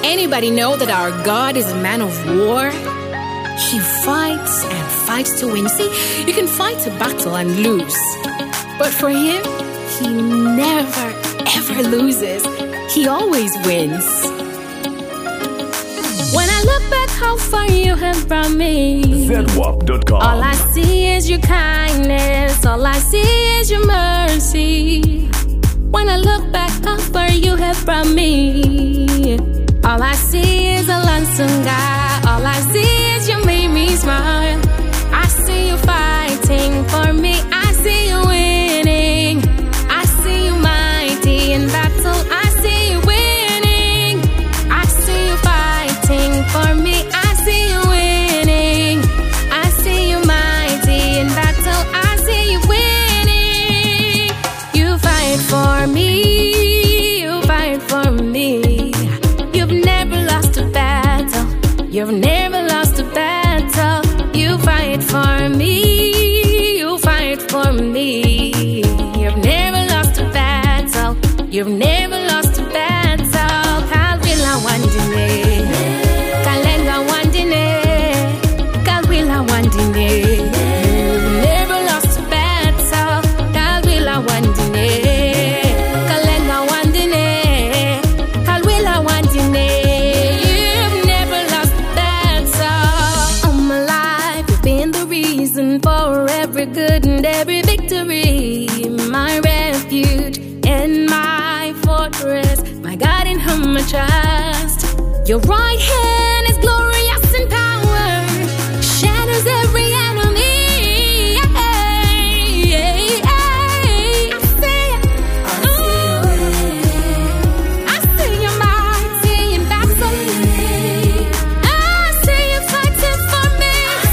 Anybody know that our God is a man of war? He fights and fights to win. See, you can fight a battle and lose, but for him, he never ever loses. He always wins. When I look back how far you have brought me, ZWAP.com. all I see is your kindness, all I see is your mercy. When I look back how far you have brought me, all I see is a lonesome guy, all I see is you made me smile. I see you fighting for me, I see you winning, I see you mighty in battle, I see you winning, I see you fighting for me, I see you winning, I see you mighty in battle, I see you winning. You fight for me, you fight for me. You've never lost a battle, you've never lost a battle. You fight for me, you fight for me. You've never lost a battle, you've never lost a battle. Kalwila wandine, kalenga wandine, kalwila wandine. You've never lost a battle, kalwila wandine, kalenga wandine, kalwila wandine. You've never lost a battle. All my life, you've been the reason for every good and every victory. My refuge and my fortress, my God in whom I trust. Your right hand is glorious in power, shatters every enemy. I see you mighty in battle. I see you fighting for me.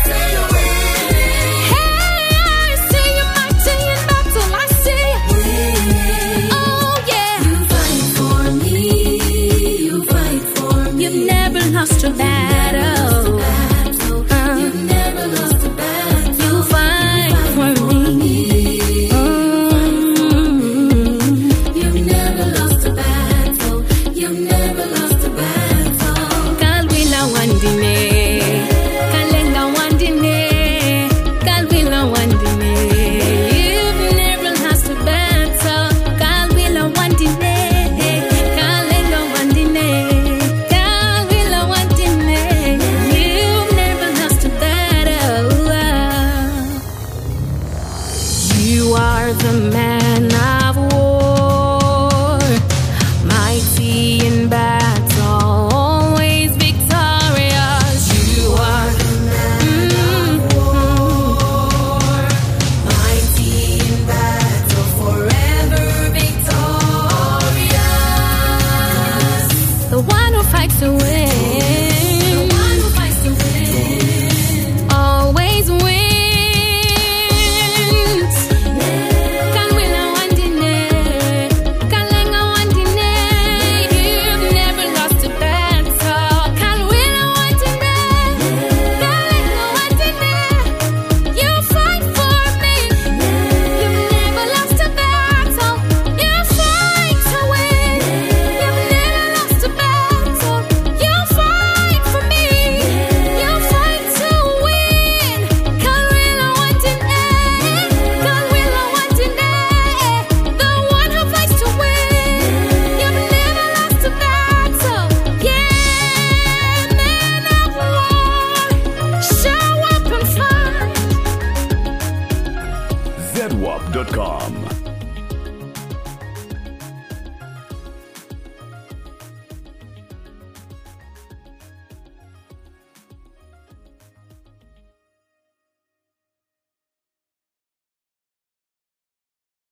Hey, I see you mighty in battle. I see you. Oh yeah. You fight for me. You fight for me. You've never lost a battle. You've never lost a battle. You fight for me. You've never lost a battle. You've never lost a battle. Kalwila wandine, kalenga wandine, kalwila wandine. You've never lost a battle. Kalwila wandine, kalenga wandine, kalwila wandine. You've never lost a battle. You are the man of war, mighty in battle, always victorious. You are the man of war, mighty in battle, forever victorious. The one who fights to win. The one who fights to win. Always wins. Kalwila wandine, kalenga wandine. You've never lost a battle. Kalwila wandine, kalenga wandine. You fight for me. You've never lost a battle. You fight to win. You've never lost a battle. You fight for me. You fight to win. Kalwila wandine, kalwila wandine. The one who fights to win. You've never lost a battle. Yeah, man of war, show up and fight. ZWAP.com.